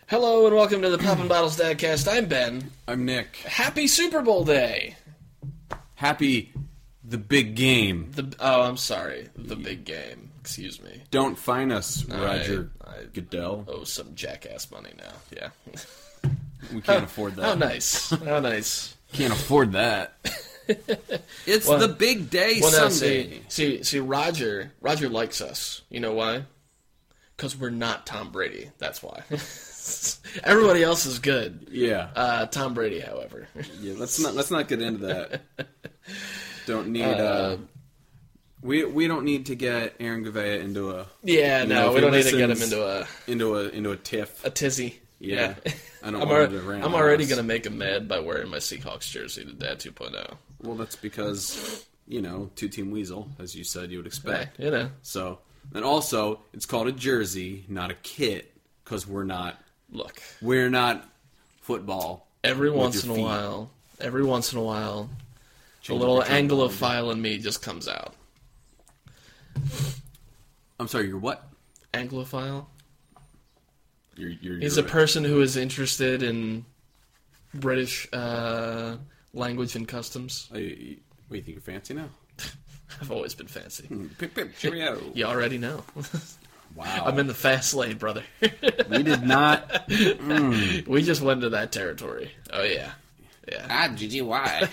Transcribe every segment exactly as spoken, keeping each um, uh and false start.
Hello and welcome to the Poppin' Bottles Dadcast. I'm Ben. I'm Nick. Happy Super Bowl Day. Happy the big game. The oh, I'm sorry. The big game. Excuse me. Don't fine us, Roger I, I Goodell. owe some jackass money now. Yeah. We can't afford that. How nice. How nice. Can't afford that. It's Well- the big day Well, now, Sunday. see, see, see, Roger, Roger likes us. You know why? Because we're not Tom Brady. That's why. Everybody else is good. Yeah. Uh, Tom Brady, however. Yeah. Let's not let's not get into that. Don't need. Uh, Uh, we we don't need to get Aaron Gouveia into a Yeah, You no, know, if we he don't need to get him listens- into a, into a into a tiff. a tizzy. Yeah. I don't I'm, want al- him to rant I'm on already us. going to make him mad by wearing my Seahawks jersey to Dad two point oh. Well, that's because you know two team weasel, as you said you would Hey, expect. you know, So, and also, it's called a jersey, not a kit, because we're not look, we're not football. every with once in your a feet. while, every once in a while, Change the little your terminology. Anglophile in me just comes out. I'm sorry, you're what? Anglophile? You're, you're, He's you're a person who is interested in British uh, language and customs. What, you think you're fancy now? I've always been fancy. Pip, pip, cheerio. You already know. Wow. I'm in the fast lane, brother. We did not. Mm. We just went to that territory. Oh, yeah. Yeah. Ah, G G Y.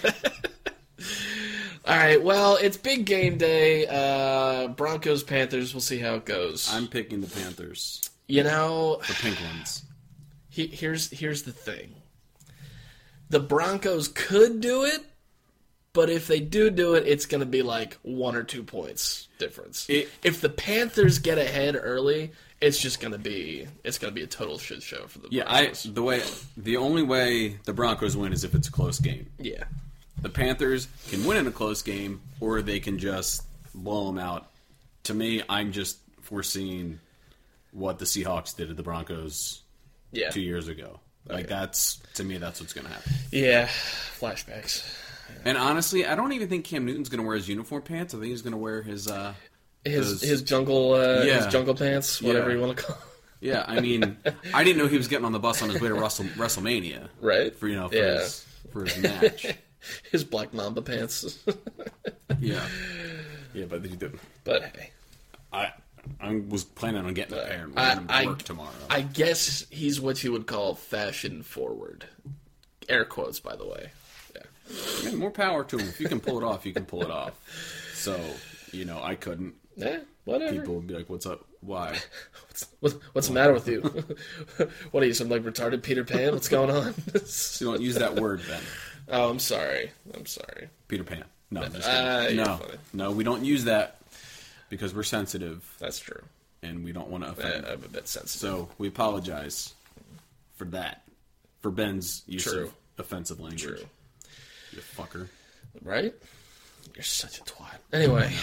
All right, well, it's big game day. Uh, Broncos, Panthers, we'll see how it goes. I'm picking the Panthers. You know, The pink ones. he, here's here's the thing. The Broncos could do it, but if they do do it, it's going to be like one or two points difference. It- if the Panthers get ahead early, it's just going to be it's going to be a total shit show for the Yeah, I Broncos. the way the only way the Broncos win is if it's a close game. yeah. The Panthers can win in a close game, or they can just blow them out. To me, I'm just foreseeing what the Seahawks did to the Broncos Yeah. two years ago. Like, Okay. that's, to me, that's what's going to happen. Yeah. Flashbacks. And honestly, I don't even think Cam Newton's going to wear his uniform pants. I think he's going to wear his, uh, His Those- his jungle uh, Yeah. his jungle pants, whatever Yeah. you want to call. yeah, I mean, I didn't know he was getting on the bus on his way to Wrestle, WrestleMania. Right. For, you know, for, Yeah. his, for his match. His black mamba pants. Yeah. Yeah, but he didn't. But hey, I, I was planning on getting a pair and I, wearing them to I, work tomorrow. I guess he's what you would call fashion forward. Air quotes, by the way. Yeah. Man, more power to him. If you can pull it off, you can pull it off. So, you know, I couldn't. Eh, whatever. People would be like, what's up? Why? What's, what, what's the matter with you? What are you, some like retarded Peter Pan? What's going on? You don't use that word, then. Oh, I'm sorry. I'm sorry. Peter Pan. No, I'm just Uh, kidding. you're no, funny. no, we don't use that because we're sensitive That's true. and we don't want to Eh, offend. I'm a bit sensitive. So we apologize for that, for Ben's use True. of offensive language. True. You fucker. Right? You're such a twat. Anyway.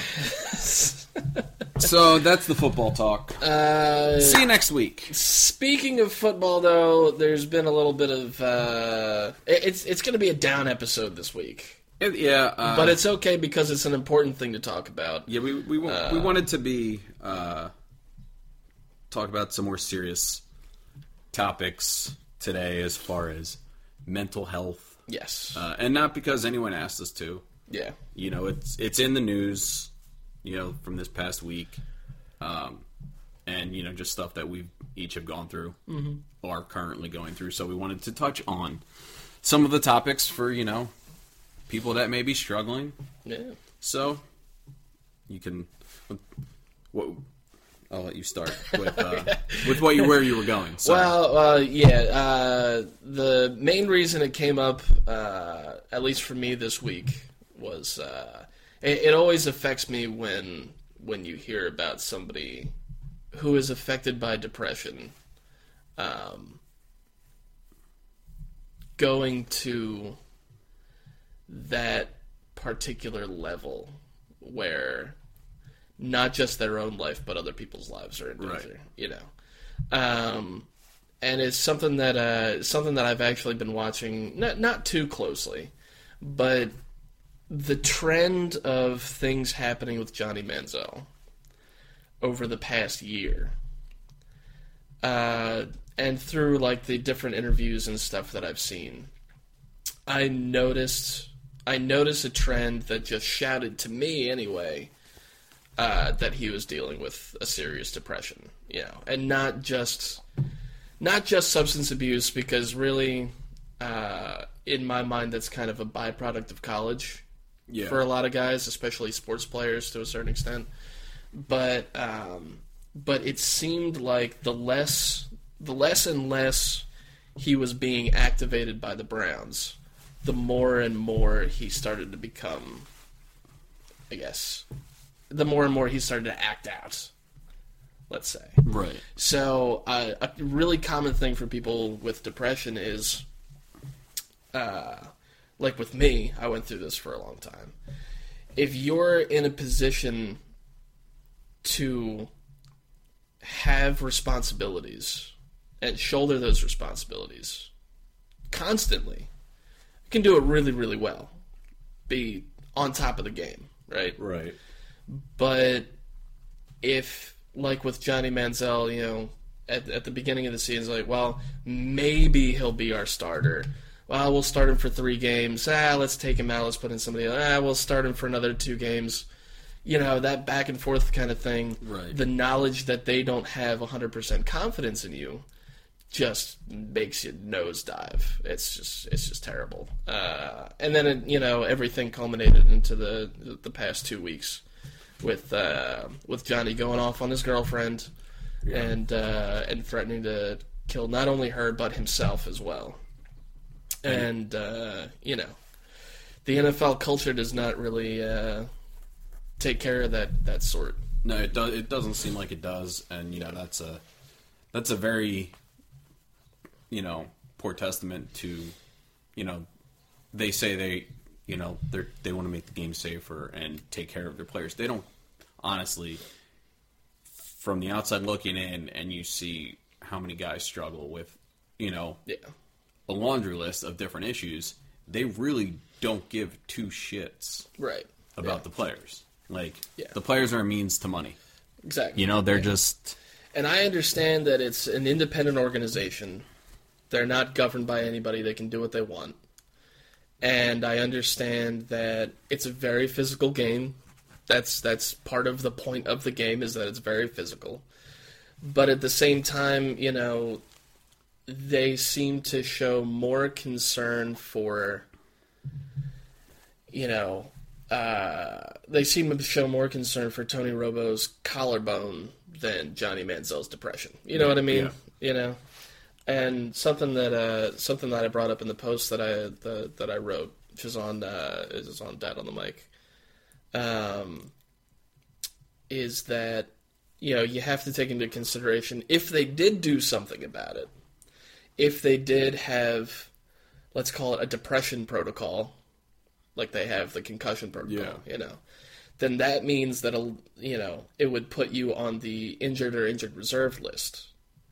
So that's the football talk. Uh, See you next week. Speaking of football, though, there's been a little bit of uh, it- it's it's going to be a down episode this week, It- yeah, uh, but it's okay because it's an important thing to talk about. yeah. We we wa- Uh, we wanted to be uh, talk about some more serious topics today, as far as mental health, Yes, uh, and not because anyone asked us to. yeah, You know, it's it's in the news, you know, from this past week, um, and you know, just stuff that we each have gone through, mm-hmm. or are currently going through. So we wanted to touch on some of the topics for you know people that may be struggling. yeah. So you can, what I'll let you start with uh, with what you where you were going. Sorry. Well, uh, yeah. Uh, the main reason it came up, uh, at least for me this week, was uh, it, it always affects me when when you hear about somebody who is affected by depression, um, going to that particular level where not just their own life but other people's lives are in danger. Right. You know, um, and it's something that uh, something that I've actually been watching, not not too closely, but the trend of things happening with Johnny Manziel over the past year. Uh, and through like the different interviews and stuff that I've seen, I noticed I noticed a trend that just shouted to me anyway uh, that he was dealing with a serious depression, you know, and not just not just substance abuse, because really, uh, in my mind, that's kind of a byproduct of college Yeah. for a lot of guys, especially sports players to a certain extent. But um, but it seemed like the less the less and less he was being activated by the Browns, the more and more he started to become, I guess, the more and more he started to act out, let's say. Right. So uh, a really common thing for people with depression is, uh, like with me, I went through this for a long time. If you're in a position to have responsibilities and shoulder those responsibilities constantly, you can do it really, really well. Be on top of the game, right? Right. But if, like with Johnny Manziel, you know, at, at the beginning of the season, it's like, well, maybe he'll be our starter. Well, we'll start him for three games. Ah, let's take him out. Let's put in somebody else. Ah, we'll start him for another two games. You know, that back and forth kind of thing. Right. The knowledge that they don't have one hundred percent confidence in you just makes you nosedive. It's just it's just terrible. Uh, and then, it, you know, everything culminated into the the past two weeks with uh, with Johnny going off on his girlfriend Yeah. and uh, and threatening to kill not only her but himself as well. And, uh, you know, the N F L culture does not really uh, take care of that, that sort. No, it does. It doesn't seem like it does, and you know that's a that's a very you know poor testament to you know they say they you know they they want to make the game safer and take care of their players. They don't honestly, from the outside looking in, and you see how many guys struggle with you know Yeah. a laundry list of different issues. They really don't give two shits Right. about Yeah. the players. Like, Yeah. the players are a means to money. Exactly. You know, they're Yeah. just... And I understand that it's an independent organization. They're not governed by anybody. They can do what they want. And I understand that it's a very physical game. That's that's part of the point of the game, is that it's very physical. But at the same time, you know, they seem to show more concern for, you know, uh, they seem to show more concern for Tony Romo's collarbone than Johnny Manziel's depression. You know what I mean? Yeah. You know, and something that uh, something that I brought up in the post that I the, that I wrote, which is on uh, is on Dad on the Mic, um, is that you know you have to take into consideration if they did do something about it, if they did have, let's call it a depression protocol, like they have the concussion protocol, Yeah. you know, then that means that, a, you know, it would put you on the injured or injured reserve list.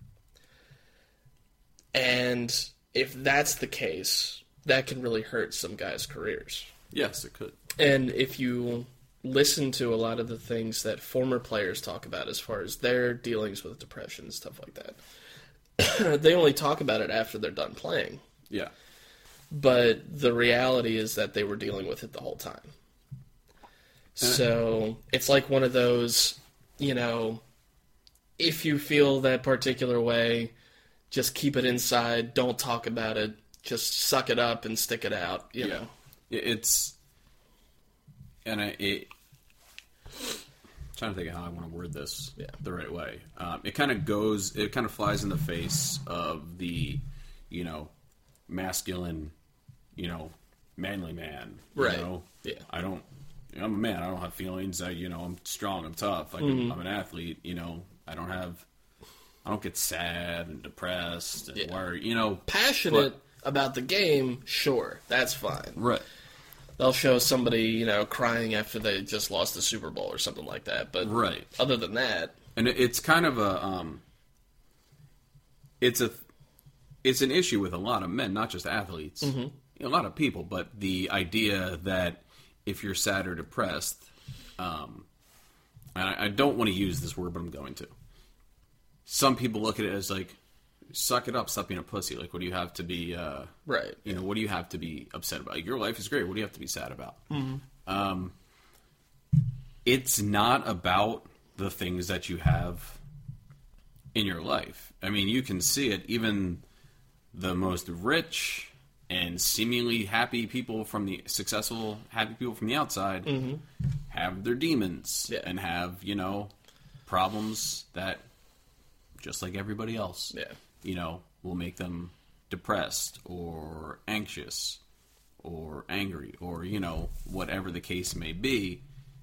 And if that's the case, that can really hurt some guys' careers. Yes, it could. And if you listen to a lot of the things that former players talk about as far as their dealings with depression and stuff like that, they only talk about it after they're done playing. Yeah. But the reality is that they were dealing with it the whole time. So it's like one of those, you know, if you feel that particular way, just keep it inside. Don't talk about it. Just suck it up and stick it out, you know. It- It's... And I... It, I'm trying to think of how I want to word this Yeah. the right way. Um, it kind of goes... It kind of flies in the face of the, you know, masculine, you know, manly man. You Right. know? Yeah. I don't... I'm a man. I don't have feelings. I, you know, I'm strong. I'm tough. Like, Mm-hmm. I'm an athlete. You know, I don't have... I don't get sad and depressed and Yeah. worried. You know... Passionate about the game, sure, that's fine. Right. They'll show somebody, you know, crying after they just lost the Super Bowl or something like that. But Right. other than that, And it- it's kind of a, um, it's a, it's an issue with a lot of men, not just athletes, Mm-hmm. a lot of people. But the idea that if you're sad or depressed, um, and I, I don't want to use this word, but I'm going to. Some people look at it as like, suck it up, stop being a pussy. Like, what do you have to be, uh, right? You know, what do you have to be upset about? Like, your life is great. What do you have to be sad about? Mm-hmm. Um, it's not about the things that you have in your life. I mean, you can see it. Even the most rich and seemingly happy people from the successful, happy people from the outside mm-hmm. have their demons yeah. and have, you know, problems that, just like everybody else, yeah. you know, will make them depressed or anxious or angry or, you know, whatever the case may be.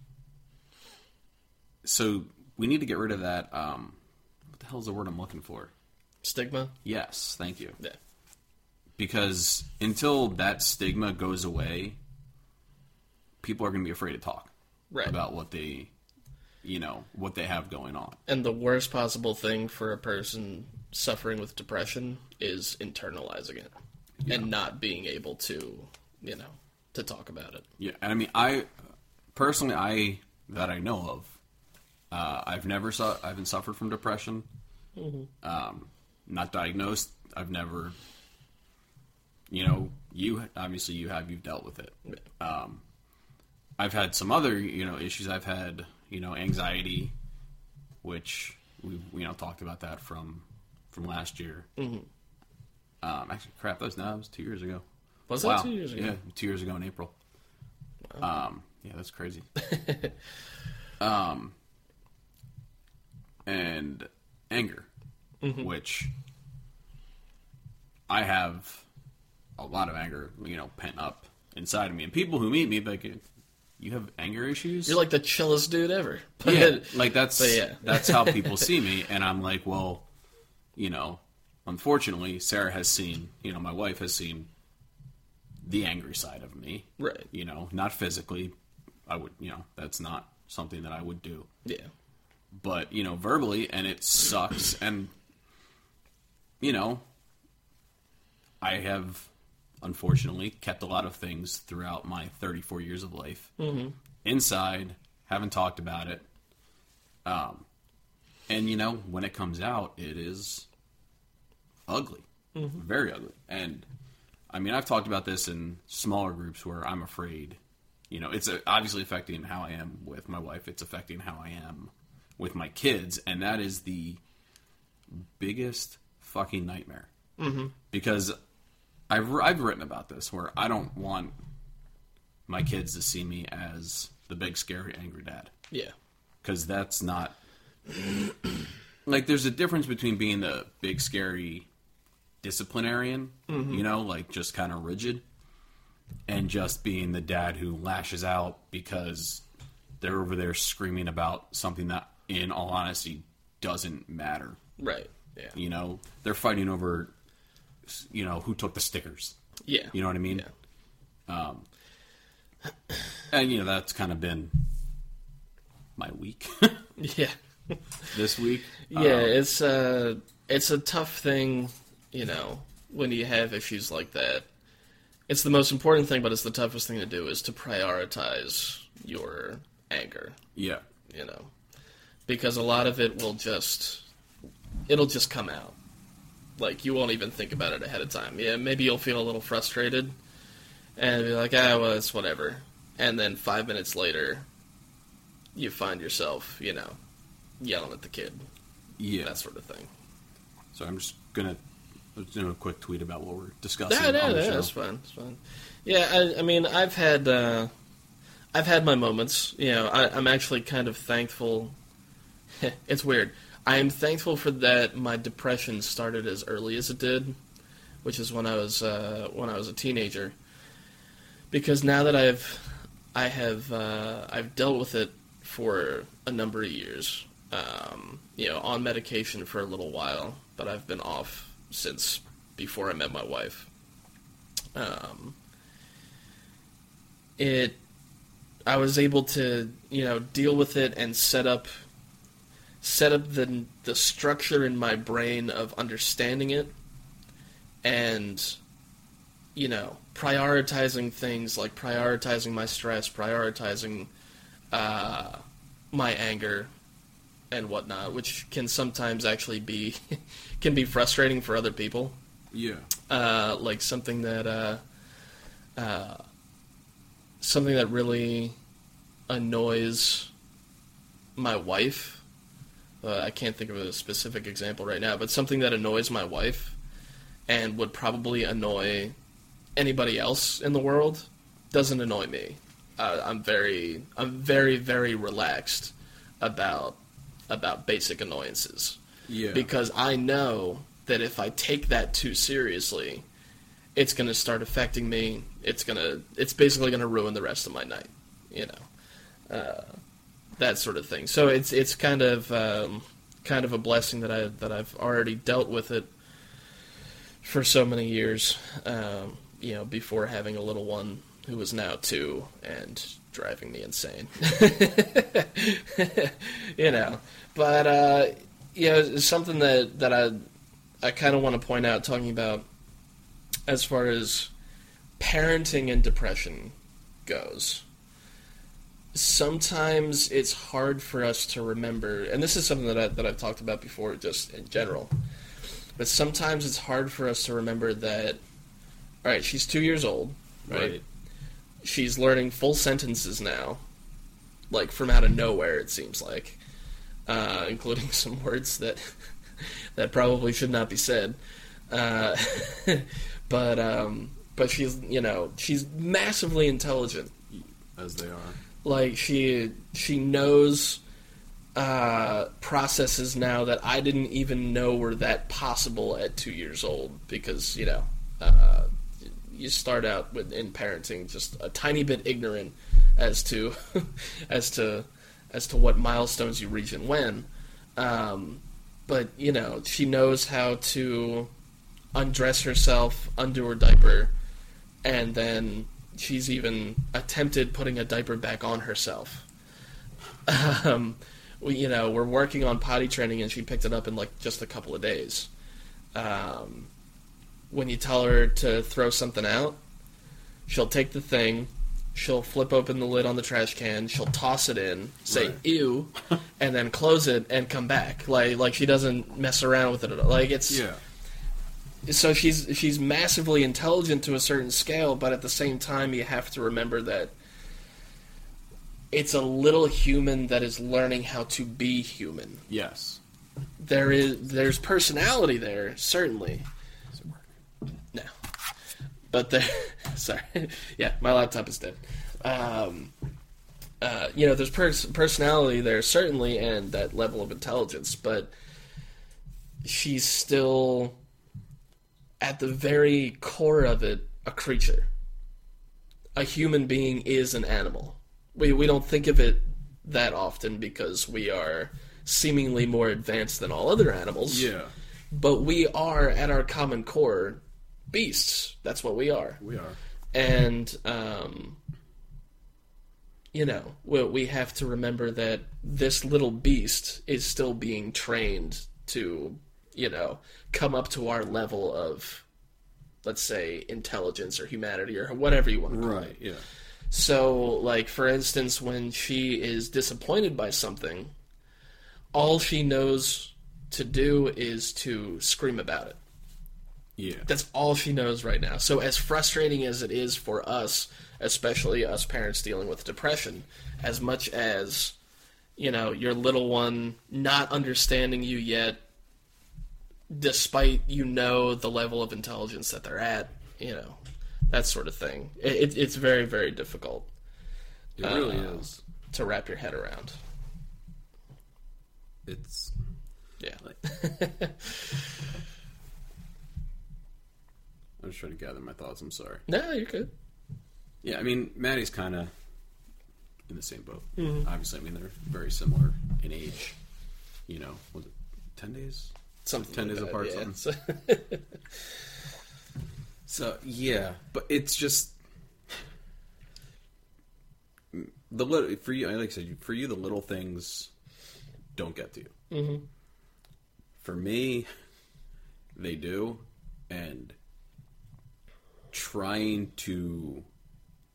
So we need to get rid of that, um, what the hell is the word I'm looking for? Stigma? Yes, thank you. Yeah. Because until that stigma goes away, people are going to be afraid to talk right. about what they, you know, what they have going on. And the worst possible thing for a person suffering with depression is internalizing it yeah. and not being able to, you know, to talk about it. Yeah, and I mean, I, personally, I, that I know of, uh, I've never, su- I haven't suffered from depression. Mm-hmm. Um, not diagnosed. I've never... You know, you obviously you have you've dealt with it. Um, I've had some other you know issues. I've had you know anxiety, which we you know talked about that from from last year. Mm-hmm. Um, actually, crap, that was now that was two years ago. Was wow. that two years ago? Yeah, two years ago in April. Wow. Um, yeah, that's crazy. um, and anger, mm-hmm. which I have. A lot of anger, you know, pent up inside of me. And people who meet me, like, you have anger issues? You're like the chillest dude ever. But, yeah, like, that's yeah. that's how people see me. And I'm like, well, you know, unfortunately, Sarah has seen, you know, my wife has seen the angry side of me. Right. You know, not physically. I would, you know, that's not something that I would do. Yeah. But, you know, verbally, and it sucks. And, you know, I have... unfortunately, kept a lot of things throughout my thirty-four years of life. Mm-hmm. Inside, haven't talked about it. Um, and, you know, when it comes out, it is ugly. Mm-hmm. Very ugly. And, I mean, I've talked about this in smaller groups where I'm afraid. You know, it's obviously affecting how I am with my wife. It's affecting how I am with my kids. And that is the biggest fucking nightmare. Mm-hmm. Because... I've, I've written about this, where I don't want my kids to see me as the big, scary, angry dad. Yeah. Because that's not... like, there's a difference between being the big, scary disciplinarian, mm-hmm. you know, like, just kind of rigid, and just being the dad who lashes out because they're over there screaming about something that, in all honesty, doesn't matter. Right, yeah. You know, they're fighting over... you know, who took the stickers. Yeah. You know what I mean? Yeah. Um, and, you know, that's kind of been my week. yeah. This week. Yeah, um, it's, uh, it's a tough thing, you know, when you have issues like that. It's the most important thing, but it's the toughest thing to do, is to prioritize your anger. Yeah. You know? Because a lot of it will just... it'll just come out. Like, you won't even think about it ahead of time. Yeah, maybe you'll feel a little frustrated, and be like, ah, well, it's whatever. And then five minutes later, you find yourself, you know, yelling at the kid. Yeah. That sort of thing. So I'm just going to do a quick tweet about what we're discussing Yeah, yeah, on the yeah, show. that's fine, that's fine. Yeah, I, I mean, I've had, uh, I've had my moments. You know, I, I'm actually kind of thankful. It's weird. I am thankful for that my depression started as early as it did, which is when I was uh, when I was a teenager. Because now that I've I have uh, I've dealt with it for a number of years, um, you know, on medication for a little while, but I've been off since before I met my wife. Um, it I was able to, you know, deal with it and set up. set up the the structure in my brain of understanding it and, you know, prioritizing things like prioritizing my stress, prioritizing uh, my anger, and whatnot, which can sometimes actually be can be frustrating for other people. Yeah. Uh, like something that uh, uh, something that really annoys my wife. Uh, I can't think of a specific example right now, but something that annoys my wife and would probably annoy anybody else in the world doesn't annoy me. Uh, I'm very, I'm very, very relaxed about about basic annoyances. Yeah. Because I know that if I take that too seriously, it's going to start affecting me. It's gonna, it's basically going to ruin the rest of my night. You know, uh, that sort of thing. So it's it's kind of um, kind of a blessing that I that I've already dealt with it for so many years. Um, you know, before having a little one who is now two and driving me insane. You know, but uh, you know, it's something that that I I kind of want to point out, talking about as far as parenting and depression goes. Sometimes it's hard for us to remember, and this is something that I, that I've talked about before, just in general. But sometimes it's hard for us to remember that. All right, she's two years old, right? Right. She's learning full sentences now, like from out of nowhere. It seems like, uh, including some words that that probably should not be said. Uh, but um, but she's you know she's massively intelligent, As they are. like she she knows uh, processes now that I didn't even know were that possible at two years old, because you know uh, you start out with, in parenting, just a tiny bit ignorant as to as to as to what milestones you reach and when. Um, but you know, she knows how to undress herself, undo her diaper, and then she's even attempted putting a diaper back on herself. Um, we, you know, we're working on potty training, and she picked it up in like just a couple of days. Um, when you tell her to throw something out, she'll take the thing, she'll flip open the lid on the trash can, she'll toss it in, say Right. "ew," and then close it and come back. Like like she doesn't mess around with it at all. Like it's Yeah. so she's she's massively intelligent to a certain scale, but at the same time, you have to remember that it's a little human that is learning how to be human. Yes. There is there's personality there, certainly. No, but there. Sorry, yeah, my laptop is dead. Um, uh, you know, there's pers- personality there, certainly, and that level of intelligence, but she's still, at the very core of it, a creature. A human being is an animal. We we don't think of it that often because we are seemingly more advanced than all other animals. Yeah. But we are, at our common core, beasts. That's what we are. We are. And, um, you know, we, we have to remember that this little beast is still being trained to, you know, come up to our level of, let's say, intelligence or humanity or whatever you want to call it. Right, yeah. So, like, for instance, when she is disappointed by something, all she knows to do is to scream about it. Yeah. That's all she knows right now. So as frustrating as it is for us, especially us parents dealing with depression, as much as, you know, your little one not understanding you yet, despite you know the level of intelligence that they're at, you know, that sort of thing. It, it's very, very difficult. It really uh, is. to wrap your head around. It's Yeah. like I'm just trying to gather my thoughts. I'm sorry. No, you're good. Yeah, I mean, Maddie's kind of in the same boat. Mm-hmm. Obviously, I mean, they're very similar in age. You know, was it ten days? Something ten like days that, apart, yeah. something. So, yeah, but it's just the little for you. Like I said, for you, the little things don't get to you. Mm-hmm. For me, they do, and trying to,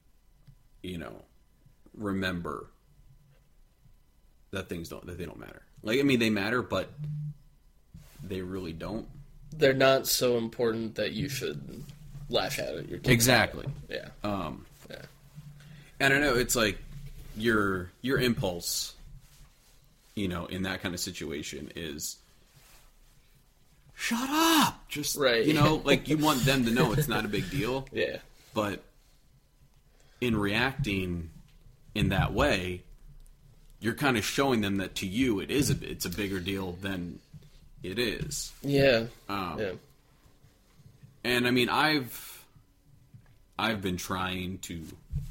you know, remember that things don't that they don't matter. Like, I mean, they matter, but they really don't. They're not so important that you should lash out at your kids. Exactly. Yeah. Um, yeah. And I know it's like your your impulse, you know, in that kind of situation is shut up. Just right. You know, like you want them to know it's not a big deal. Yeah. But in reacting in that way, you're kind of showing them that to you it is a it's a bigger deal than it is. Yeah. Um, yeah. And I mean, I've I've been trying to.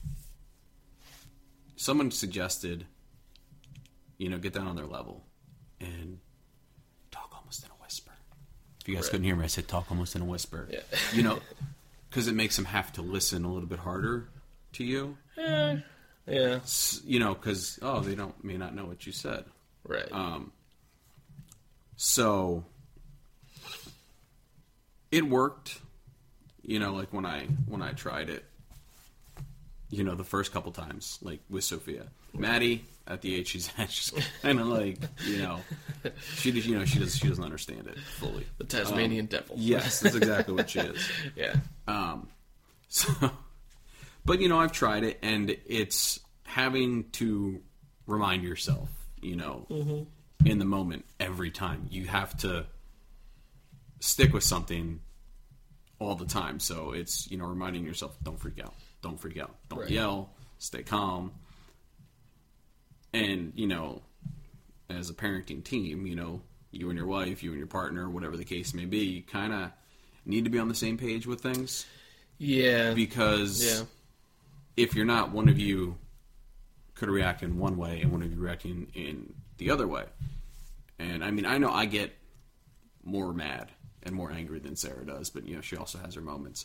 Someone suggested, you know, get down on their level and talk almost in a whisper. If you guys right. couldn't hear me, I said talk almost in a whisper. Yeah. You know, because it makes them have to listen a little bit harder to you. Yeah. Yeah. You know, because oh, they don't may not know what you said. Right. Um. So it worked. You know, like when I when I tried it. You know, the first couple times, like with Sophia, Maddie at the age she's at, she's kind of like, you know, she you know she does she doesn't understand it fully. The Tasmanian um, devil. Yes, that's exactly what she is. Yeah. Um. So, but you know, I've tried it, and it's having to remind yourself, you know, mm-hmm. in the moment every time. You have to stick with something all the time. So it's, you know, reminding yourself, don't freak out. Don't freak out. Don't right. yell. Stay calm. And, you know, as a parenting team, you know, you and your wife, you and your partner, whatever the case may be, you kind of need to be on the same page with things. Yeah. Because yeah. if you're not, one of you could react in one way and one of you reacting in the other way. And, I mean, I know I get more mad and more angry than Sarah does, but, you know, she also has her moments.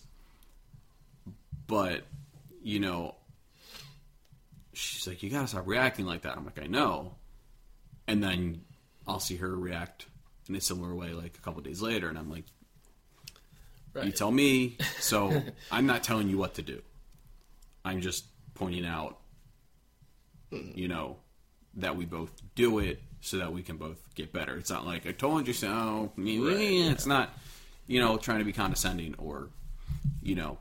But, you know, she's like, you gotta stop reacting like that. I'm like, I know. And then I'll see her react in a similar way like a couple of days later, and I'm like, right. You tell me. So I'm not telling you what to do. I'm just pointing out, you know, that we both do it so that we can both get better. It's not like, I told you so. Right. It's not, you know, trying to be condescending or, you know,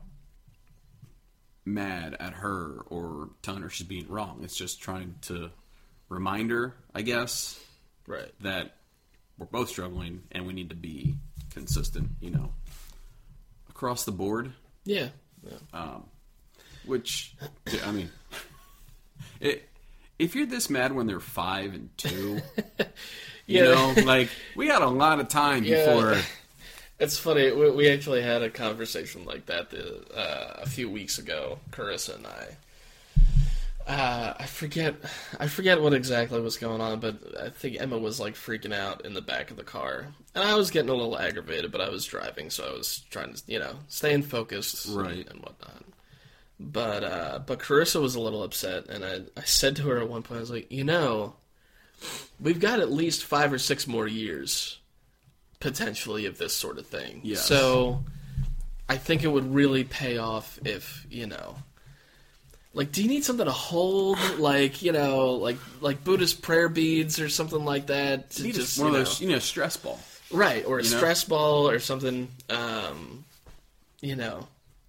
mad at her or telling her she's being wrong. It's just trying to remind her, I guess, right, that we're both struggling and we need to be consistent, you know, across the board. Yeah. yeah. Um, which, I mean, it, if you're this mad when they're five and two, you yeah. know, like, we got a lot of time yeah. before... It's funny, we, we actually had a conversation like that the, uh, a few weeks ago, Carissa and I. Uh, I forget I forget what exactly was going on, but I think Emma was like freaking out in the back of the car. And I was getting a little aggravated, but I was driving, so I was trying to, you know, staying focused right. and, and whatnot. But uh, but Carissa was a little upset, and I, I said to her at one point, I was like, you know, we've got at least five or six more years potentially of this sort of thing. Yes. So I think it would really pay off if, you know, like, do you need something to hold, like, you know, like like Buddhist prayer beads or something like that? To you need just one of you those, know, you know, stress ball. Right, or a you know? stress ball or something, um, you know,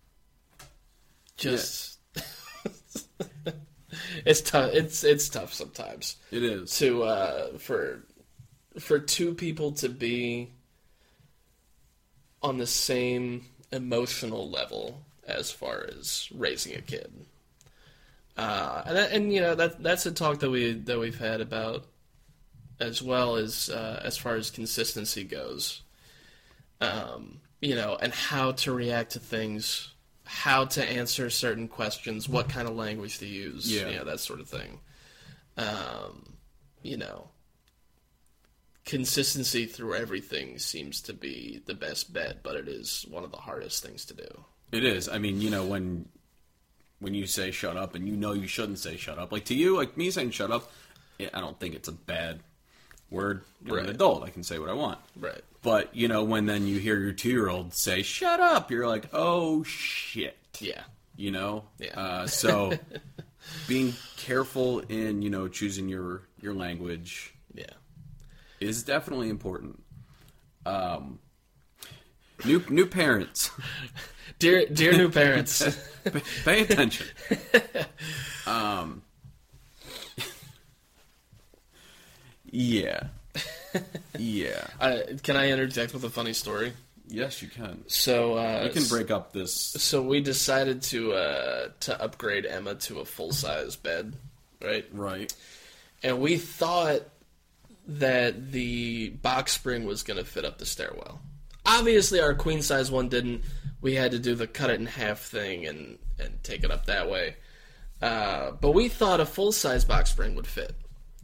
just... Yeah. it's tough. It's it's tough sometimes. It is. To, uh, for, for two people to be on the same emotional level as far as raising a kid, uh, and that, and you know that that's a talk that we that we've had about as well as uh, as far as consistency goes. Um, you know, and how to react to things, how to answer certain questions, what kind of language to use, yeah, you know, that sort of thing. Um, you know. Consistency through everything seems to be the best bet, but it is one of the hardest things to do. It is. I mean, you know, when when you say shut up and you know you shouldn't say shut up. Like, to you, like me saying shut up, I don't think it's a bad word. I'm right. an adult. I can say what I want. Right. But, you know, when then you hear your two-year-old say shut up, you're like, oh, shit. Yeah. You know? Yeah. Uh, so being careful in, you know, choosing your, your language. Yeah. is definitely important. Um, new new parents, dear dear new parents, pay, pay attention. Um, yeah, yeah. Uh, can I interject with a funny story? Yes, you can. So uh, You can break up this. So we decided to uh, to upgrade Emma to a full size bed, right? Right. And we thought that the box spring was going to fit up the stairwell. Obviously, our queen size one didn't. We had to do the cut it in half thing and, and take it up that way. Uh, but we thought a full size box spring would fit.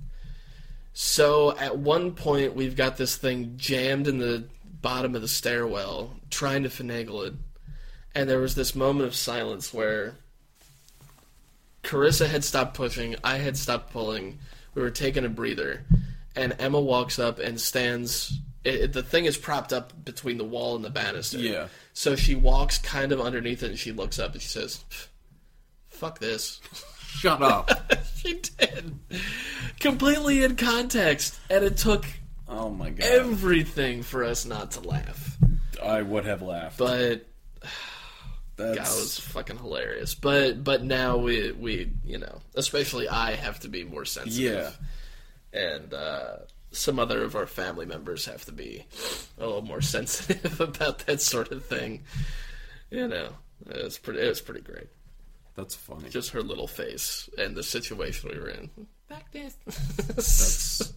So at one point, we've got this thing jammed in the bottom of the stairwell, trying to finagle it. And there was this moment of silence where Carissa had stopped pushing, I had stopped pulling, we were taking a breather, and Emma walks up and stands. It, it, the thing is propped up between the wall and the banister. Yeah. So she walks kind of underneath it and she looks up and she says, "Fuck this." Shut up. She did. Completely in context. And it took Oh my god. everything for us not to laugh. I would have laughed. But That's... God, it was fucking hilarious. But but now we we you know, especially I have to be more sensitive. Yeah. And uh, some other of our family members have to be a little more sensitive about that sort of thing. You know, it was pretty. It was pretty great. That's funny. Just her little face and the situation we were in. Back this. That's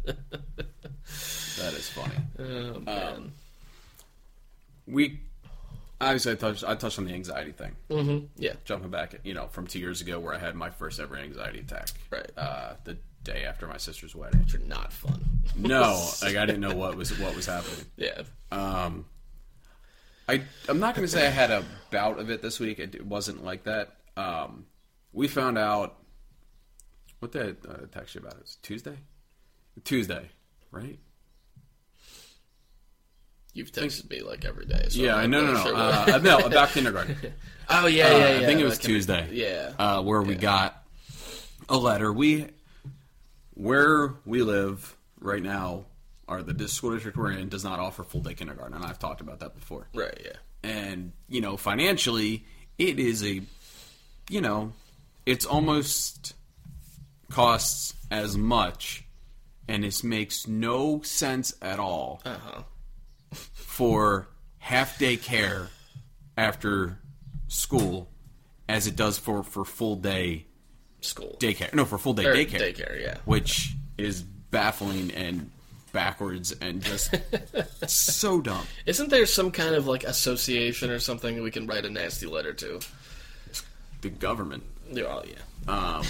that is funny. Oh man. Um, we obviously I touched I touched on the anxiety thing. Mm-hmm. Yeah. Jumping back, you know, from two years ago where I had my first ever anxiety attack. Right. Uh, the day after my sister's wedding. Which are not fun. No, like I didn't know what was what was happening. Yeah. Um, I I'm not going to say I had a bout of it this week. It, it wasn't like that. Um, we found out what did I uh, text you about? It was Tuesday. Tuesday, right? You've texted me like every day. So Yeah, I'm no, no, not no, sure uh, what- no, about kindergarten. Oh yeah, Uh, yeah, yeah. I think it was that can- Tuesday. Yeah. Uh, where we Yeah. got a letter. We where we live right now, or the dis- school district we're in, does not offer full day kindergarten, and I've talked about that before. Right. Yeah. And you know, financially, it is a, you know, it's almost costs as much, and this makes no sense at all Uh huh. for half day care after school as it does for, for full day School. daycare. No, for full day Or daycare. Daycare. Yeah. Which is baffling and backwards and just so dumb. Isn't there some kind of like association or something we can write a nasty letter to? The government. Yeah, oh yeah. Um,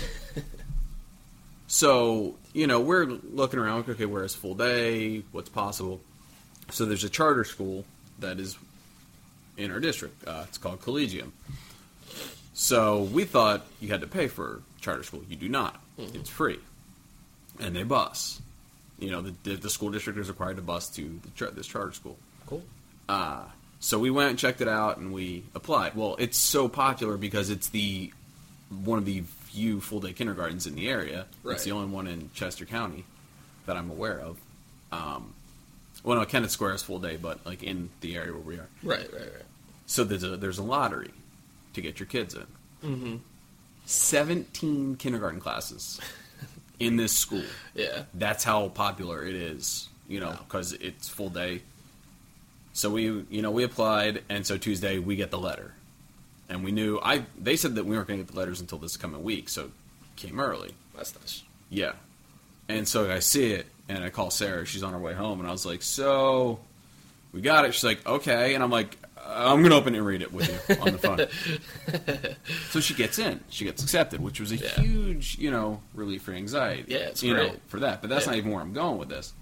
so, you know, we're looking around, okay, where's full day? What's possible? So there's a charter school that is in our district. Uh, it's called Collegium. So we thought you had to pay for charter school. You do not. Mm-hmm. It's free. And they bus. You know, the, the school district is required to bus to the char- this charter school. Cool. Uh, so we went and checked it out, and we applied. Well, it's so popular because it's the one of the few full-day kindergartens in the area. Right. It's the only one in Chester County that I'm aware of. Um, well, no, Kennett Square is full-day, but like in the area where we are. Right. Right. Right. So there's a there's a lottery to get your kids in. Mm-hmm. seventeen kindergarten classes in this school. Yeah. That's how popular it is, you know, because wow. it's full day. So we, you know, we applied, and so Tuesday we get the letter, and we knew I. They said that we weren't going to get the letters until this coming week, so it came early. That's nice. Yeah, and so I see it, and I call Sarah. She's on her way home, and I was like, "So, we got it." She's like, "Okay," and I'm like, "I'm going to open it and read it with you on the phone." So she gets in. She gets accepted, which was a yeah. huge, you know, relief for anxiety. Yeah, it's you great. know, for that. But that's yeah. not even where I'm going with this.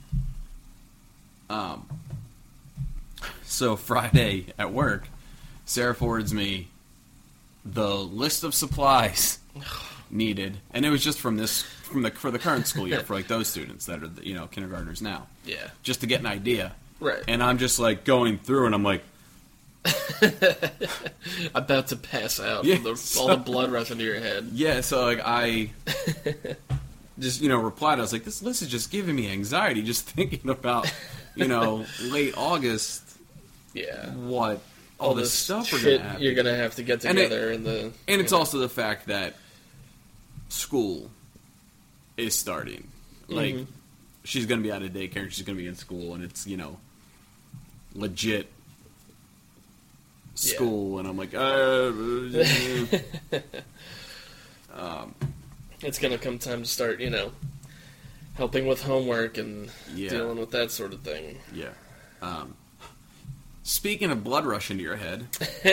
Um. So Friday at work, Sarah forwards me the list of supplies needed, and it was just from this from the for the current school year for like those students that are you know kindergartners now. Yeah. Just to get an idea. Right. And I'm just like going through, and I'm like. About to pass out Yeah, from the, so, all the blood rushing to your head. Yeah, so like I just, you know, replied. I was like, this list is just giving me anxiety just thinking about, you know, late August. Yeah. What all, all this, this stuff we're shit gonna have you're to, gonna have to get together and, it, in the. And it's know. also the fact that school is starting. Like, mm-hmm. she's gonna be out of daycare and she's gonna be in school, and it's, you know, legit school, yeah. and I'm like, uh, um, it's gonna come time to start, you know, helping with homework and yeah. dealing with that sort of thing. Yeah. Um, speaking of blood rush into your head,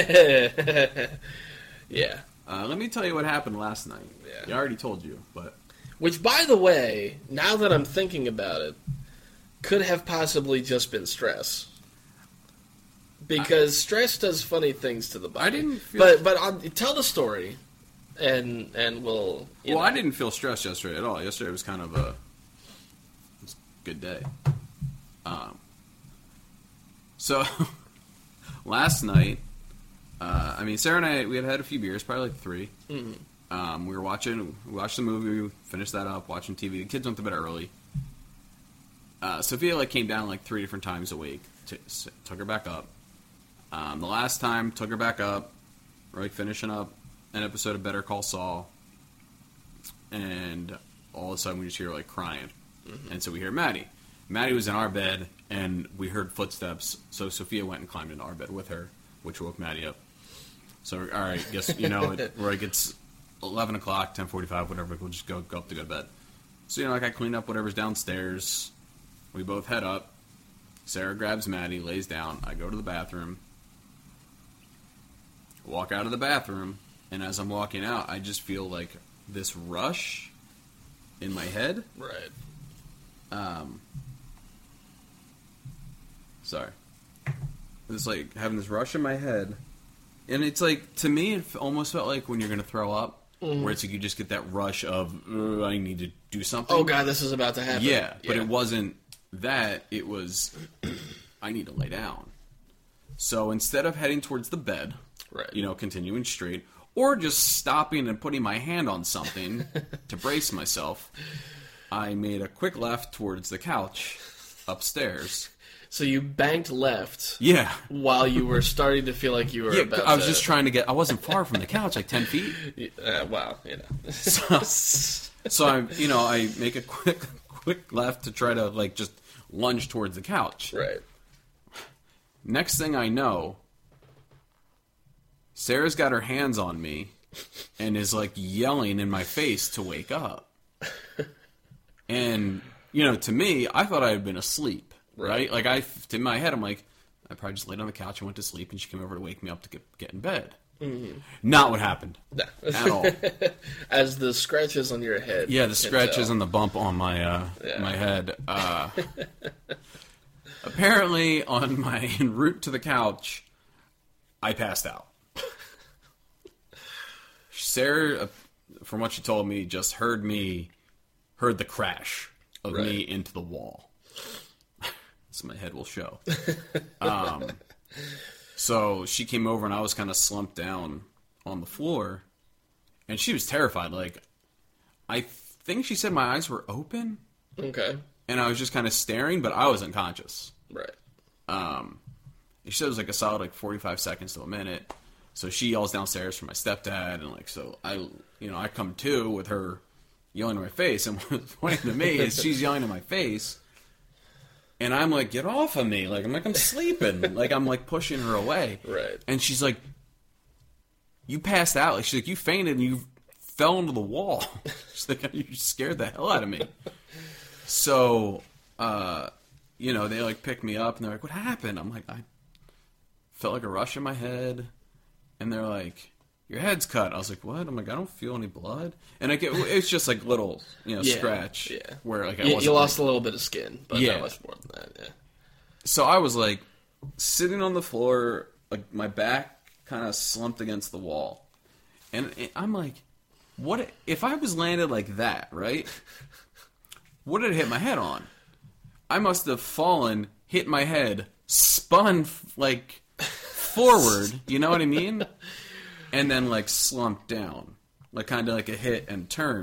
yeah. Uh, let me tell you what happened last night. Yeah. I already told you, but which, by the way, now that I'm thinking about it, could have possibly just been stress. Because I, stress does funny things to the body. I didn't feel... But but I'll, tell the story, and and we'll... Well, know. I didn't feel stressed yesterday at all. Yesterday was kind of a, was a good day. Um, so, last night, uh, I mean, Sarah and I, we had had a few beers, probably like three. Mm-hmm. Um, we were watching, we watched the movie, we finished that up, watching T V. The kids went to bed early. Uh, Sophia like came down like three different times a week. T- took her back up. Um, the last time, took her back up. We're like finishing up an episode of Better Call Saul, and all of a sudden we just hear like crying, mm-hmm. and so we hear Maddie. Maddie was in our bed, and we heard footsteps. So Sophia went and climbed into our bed with her, which woke Maddie up. So all right, guess you know it, we're like it's eleven o'clock, ten forty-five, whatever. We'll just go go up to go to bed. So you know, like I clean up whatever's downstairs. We both head up. Sarah grabs Maddie, lays down. I go to the bathroom. Walk out of the bathroom, and as I'm walking out, I just feel like this rush in my head. Right. Um. Sorry. It's like having this rush in my head, and it's like, to me, it almost felt like when you're going to throw up, mm. where it's like you just get that rush of, I need to do something. Oh, God, this is about to happen. Yeah, but yeah. it wasn't that. It was, I need to lay down. So instead of heading towards the bed, right. you know, continuing straight, or just stopping and putting my hand on something to brace myself, I made a quick left towards the couch upstairs. So you banked left. Yeah. While you were starting to feel like you were yeah, about I was to... just trying to get... I wasn't far from the couch, like ten feet. Uh, wow, you know. so, so I, you know, I make a quick, quick left to try to, like, just lunge towards the couch. Right. Next thing I know, Sarah's got her hands on me and is, like, yelling in my face to wake up. And, you know, to me, I thought I had been asleep. Right? Like, I, in my head, I'm like, I probably just laid on the couch and went to sleep, and she came over to wake me up to get, get in bed. Mm-hmm. Not what happened. No. At all. As the scratches on your head. Yeah, the scratches and the bump on my uh, yeah. my head. Uh, apparently, on my en route to the couch, I passed out. Sarah, from what she told me, just heard me, heard the crash of right. me into the wall. So my head will show. Um, so she came over and I was kind of slumped down on the floor, and she was terrified. Like, I think she said my eyes were open. Okay. And I was just kind of staring, but I was unconscious. Right. Um, she said it was like a solid like forty-five seconds to a minute. So she yells downstairs for my stepdad, and like so I, you know, I come to with her yelling in my face, and what's funny to me is she's yelling in my face. And I'm like, get off of me. Like, I'm like, I'm sleeping. Like, I'm like pushing her away. Right. And she's like, you passed out. Like, she's like, you fainted and you fell into the wall. She's like, you scared the hell out of me. So, uh, you know, they like pick me up and they're like, what happened? I'm like, I felt like a rush in my head. And they're like, your head's cut. I was like, what? I'm like, I don't feel any blood. And I get, it's just like little, you know, yeah, scratch. Yeah. Where like I you, wasn't. You lost like, a little bit of skin, but yeah. not much more than that. Yeah. So I was like sitting on the floor, like my back kind of slumped against the wall, and I'm like, what if I was landed like that? Right? What did it hit my head on? I must have fallen, hit my head, spun like forward. You know what I mean? And then, like, slumped down. Like, kind of like a hit and turn.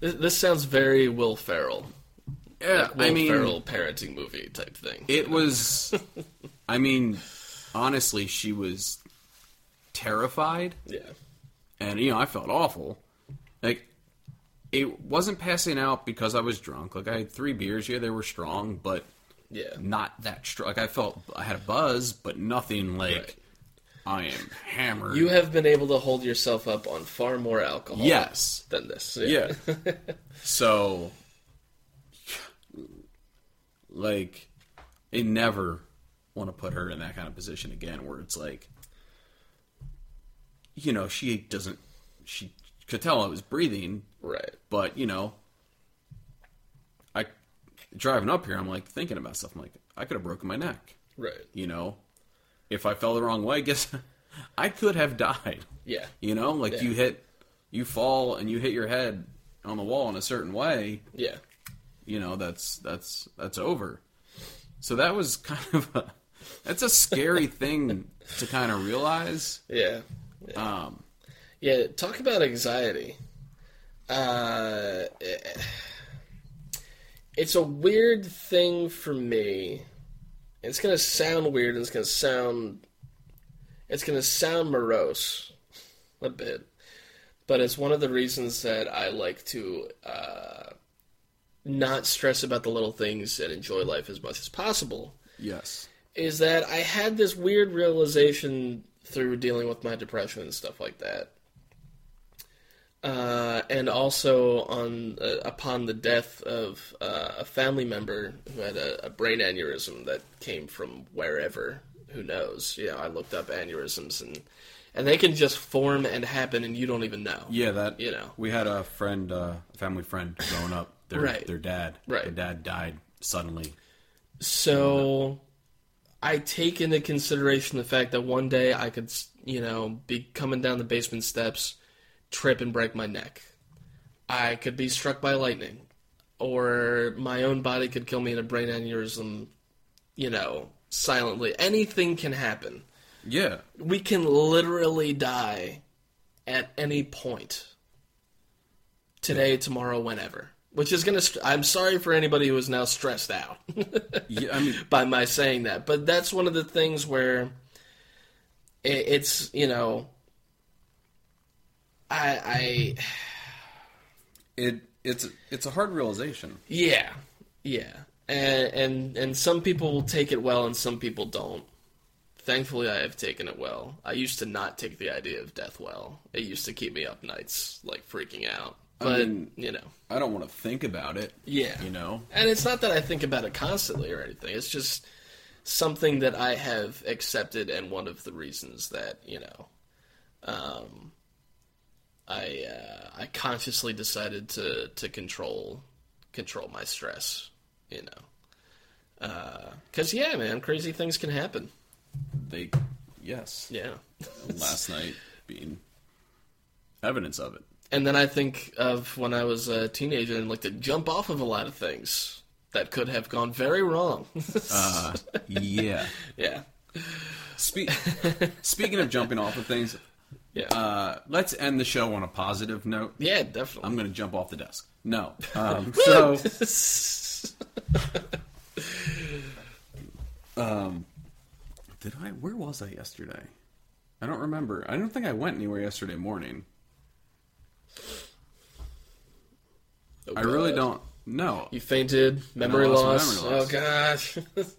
This, this sounds very Will Ferrell. Yeah, Like Will I mean, Ferrell parenting movie type thing. it was. I mean, honestly, she was terrified, Yeah. and you know, I felt awful. Like, it wasn't passing out because I was drunk. Like, I had three beers. Yeah, they were strong, but Yeah. not that strong. Like, I felt I had a buzz, but nothing like Right. I am hammered. You have been able to hold yourself up on far more alcohol Yes. than this. Yeah. So, like, I never want to put her in that kind of position again where it's like, you know, she doesn't, she could tell I was breathing, Right. but, you know, I, driving up here, I'm like thinking about stuff. I'm like, I could have broken my neck, Right. you know? If I fell the wrong way, I guess I could have died. Yeah. You know, like Yeah. you hit, you fall and you hit your head on the wall in a certain way, Yeah. you know, that's that's that's over. So that was kind of a that's a scary thing to kind of realize. Yeah. Yeah. Um, Yeah, talk about anxiety. Uh, it's a weird thing for me. It's gonna sound weird, and it's gonna sound, it's gonna sound morose, a bit, but it's one of the reasons that I like to uh, not stress about the little things and enjoy life as much as possible. yes. Is that I had this weird realization through dealing with my depression and stuff like that. Uh, and also on uh, upon the death of uh, a family member who had a, a brain aneurysm that came from wherever, who knows? You know, I looked up aneurysms and and they can just form and happen and you don't even know. Yeah, that You know. we had a friend, uh, a family friend, growing up. Their Right. their dad, Right. their dad died suddenly. So I take into consideration the fact that one day I could, you know, be coming down the basement steps, trip and break my neck. I could be struck by lightning. Or my own body could kill me in a brain aneurysm, you know, silently. Anything can happen. Yeah, We can literally die at any point. Today, tomorrow, whenever. Which is going to... St- I'm sorry for anybody who is now stressed out yeah. I mean, by my saying that. But that's one of the things where it, it's, you know... I... I it it's it's a hard realization. yeah. Yeah. And, and and some people will take it well and some people don't. Thankfully, I have taken it well. I used to not take the idea of death well. It used to keep me up nights, like, freaking out. But, I mean, you know. I don't want to think about it. Yeah. You know? And it's not that I think about it constantly or anything. It's just something that I have accepted, and one of the reasons that, you know, um, I uh, I consciously decided to, to control control my stress, you know. Because, yeah, man, crazy things can happen. They, yes. Yeah. Last night being evidence of it. And then I think of when I was a teenager and like to jump off of a lot of things that could have gone very wrong. Uh, yeah. yeah. Spe- speaking of jumping off of things, Yeah. uh, let's end the show on a positive note. Yeah, definitely. I'm going to jump off the desk. No. Um, so, um, did I? Where was I yesterday? I don't remember. I don't think I went anywhere yesterday morning. Oh, I really God. don't know. You fainted, memory lost my loss. memory loss. Oh gosh.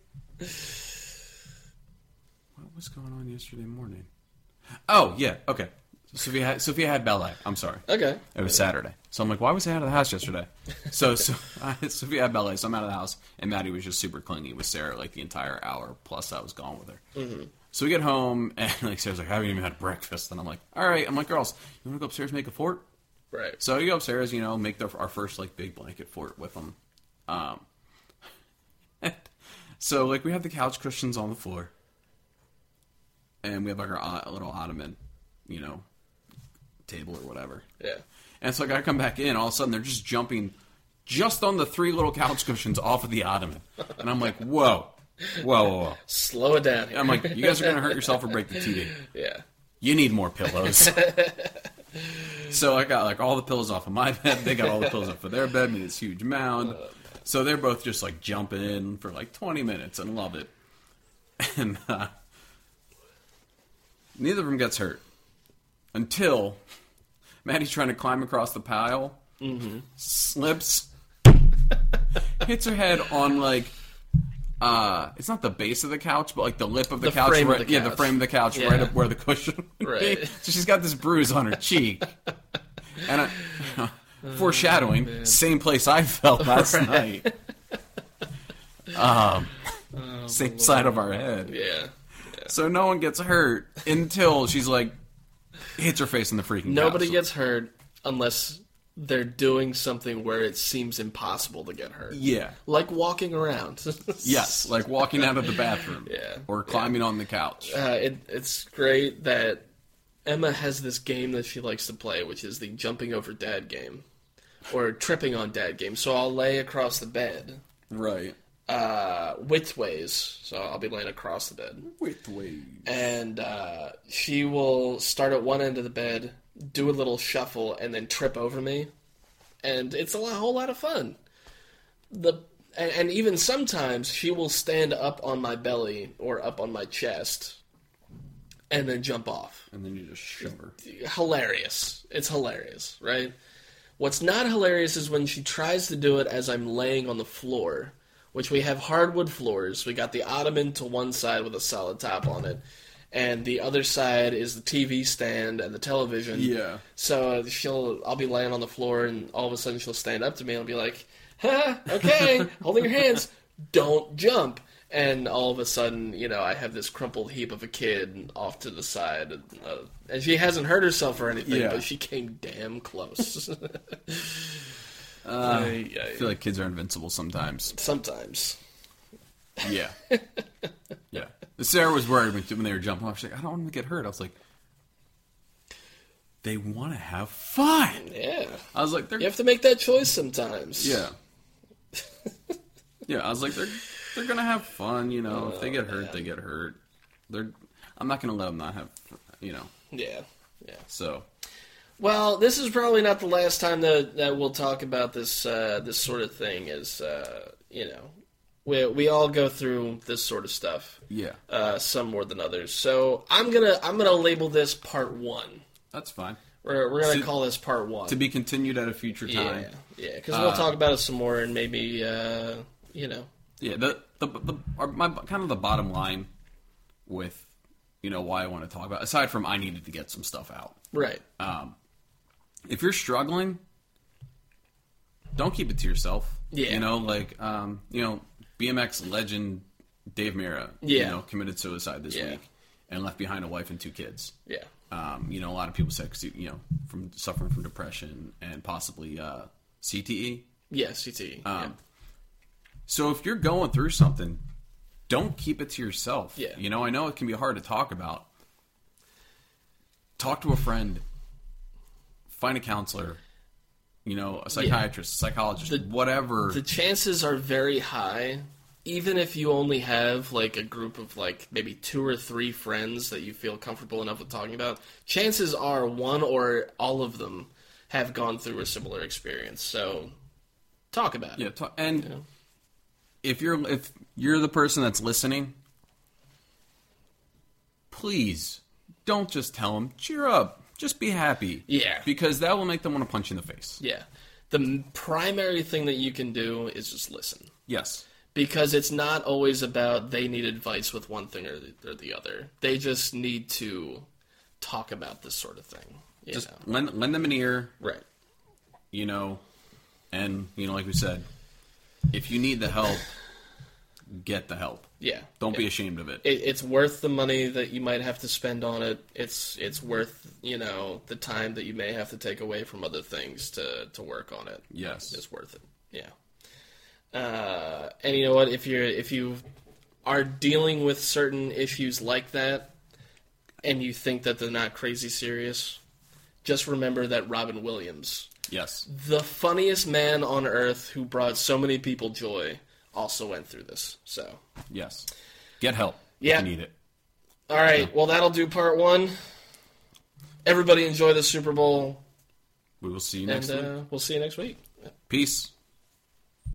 What was going on yesterday morning? Oh yeah, okay. Sophia had, Sophia had ballet. I'm sorry. okay. It was Saturday. So I'm like, why was I out of the house yesterday? So, so I, Sophia had ballet, so I'm out of the house, and Maddie was just super clingy with Sarah like the entire hour plus I was gone with her. Mm-hmm. So we get home, and like Sarah's like, I haven't even had breakfast, and I'm like, all right. I'm like, girls, you want to go upstairs and make a fort? Right. So we go upstairs, you know, make the, our first like big blanket fort with them. Um, so like we have the couch cushions on the floor, and we have like our uh, little ottoman, you know, table or whatever. Yeah. And so like I come back in, all of a sudden they're just jumping just on the three little couch cushions off of the ottoman. And I'm like, whoa, whoa, whoa, whoa. Slow it down here. I'm like, you guys are going to hurt yourself or break the T V. yeah. You need more pillows. So I got like all the pillows off of my bed. They got all the pillows off of their bed. Made this huge mound. So they're both just like jumping in for like twenty minutes and love it. And uh, neither of them gets hurt until Maddie's trying to climb across the pile, mm-hmm. slips, hits her head on like uh, it's not the base of the couch, but like the lip of the, the couch, frame right, of the yeah, couch. the frame of the couch, yeah. right up where the cushion would right. be. So she's got this bruise on her cheek, and I, uh, foreshadowing, oh, same place I felt last right. night. Um, oh, same side of our head. Yeah. yeah. So no one gets hurt until she's like hits her face in the freaking Nobody couch. gets hurt unless they're doing something where it seems impossible to get hurt. Yeah. Like walking around. Yes, like walking out of the bathroom. Yeah. Or climbing yeah. on the couch. Uh, it, it's great that Emma has this game that she likes to play, which is the jumping over dad game. Or tripping on dad game. So I'll lay across the bed. Right. Uh, widthways, so I'll be laying across the bed. Widthways. And uh, she will start at one end of the bed, do a little shuffle, and then trip over me. And it's a lot, whole lot of fun. The and, and even sometimes she will stand up on my belly or up on my chest and then jump off. And then you just shove her. Hilarious. It's hilarious, right? What's not hilarious is when she tries to do it as I'm laying on the floor, which we have hardwood floors. We got the ottoman to one side with a solid top on it, and the other side is the T V stand and the television. Yeah. So she'll, I'll be laying on the floor, and all of a sudden she'll stand up to me and I'll be like, "Ha, okay, holding your hands, don't jump." And all of a sudden, you know, I have this crumpled heap of a kid off to the side, and, uh, and she hasn't hurt herself or anything, yeah. but she came damn close. Uh, I feel like kids are invincible sometimes. Sometimes. Yeah. Yeah. Sarah was worried when, when they were jumping off. She's like, I don't want them to get hurt. I was like, they want to have fun. Yeah. I was like, they're... You have to make that choice sometimes. Yeah. Yeah, I was like, they're they're going to have fun, you know. Oh, if they get hurt, man. they get hurt. They're. I'm not going to let them not have, you know. Yeah. Yeah. So... Well, this is probably not the last time that, that we'll talk about this uh, this sort of thing. Is uh, you know, we we all go through this sort of stuff. Yeah. Uh, some more than others. So I'm gonna I'm gonna label this part one. That's fine. We're we're gonna so, call this part one to be continued at a future time. Yeah, yeah, because we'll uh, talk about it some more and maybe uh, you know. Yeah. The the the our, my kind of the bottom line with you know why I want to talk about aside from I needed to get some stuff out. Right. Um. If you're struggling, don't keep it to yourself. Yeah. You know, like, um, you know, B M X legend Dave Mirra, yeah. you know, committed suicide this yeah. week and left behind a wife and two kids. Yeah. Um, you know, a lot of people said, cause, you know, from suffering from depression and possibly uh, C T E. Yeah, C T E. Um, yeah. So if you're going through something, don't keep it to yourself. Yeah. You know, I know it can be hard to talk about. Talk to a friend. Find a counselor, you know, a psychiatrist, yeah. a psychologist, the, whatever. The chances are very high, even if you only have, like, a group of, like, maybe two or three friends that you feel comfortable enough with talking about, chances are one or all of them have gone through a similar experience. So, talk about it. Yeah, talk, and you know? if you're if you're the person that's listening, please don't just tell them, cheer up. Just be happy. Yeah. Because that will make them want to punch you in the face. Yeah. The primary thing that you can do is just listen. Yes. Because it's not always about they need advice with one thing or the, or the other. They just need to talk about this sort of thing. You just know? lend, lend them an ear. Right. You know, and, you know, like we said, if you need the help, get the help. Yeah. Don't yeah. be ashamed of it. it. It's worth the money that you might have to spend on it. It's it's worth, you know, the time that you may have to take away from other things to, to work on it. Yes. It's worth it. Yeah. Uh, and you know what? If you're if you are dealing with certain issues like that and you think that they're not crazy serious, just remember that Robin Williams, yes, the funniest man on earth who brought so many people joy, also went through this. So yes, get help. Yeah, if you need it. All right, well that'll do part one. Everybody enjoy the Super Bowl. We will see you next and week. uh, we'll see you next week. Peace.